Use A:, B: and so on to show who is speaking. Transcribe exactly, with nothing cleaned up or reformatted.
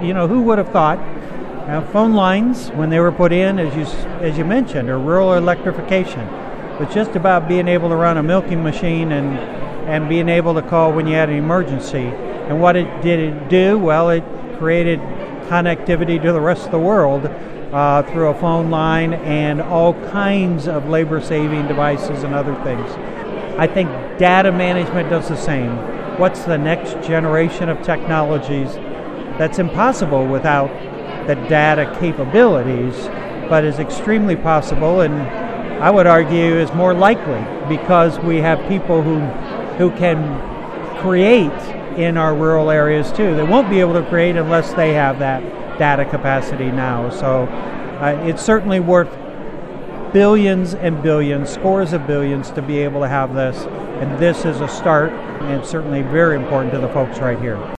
A: you know, who would have thought uh, phone lines, when they were put in, as you as you mentioned, or rural electrification, was just about being able to run a milking machine and and being able to call when you had an emergency. And what it did it do? Well, it created connectivity to the rest of the world uh, through a phone line and all kinds of labor-saving devices and other things. I think data management does the same. What's the next generation of technologies that's impossible without the data capabilities, but is extremely possible, and I would argue is more likely because we have people who who can create in our rural areas too. They won't be able to create unless they have that data capacity now. So uh, it's certainly worth billions and billions, scores of billions, to be able to have this. And this is a start, and it's certainly very important to the folks right here.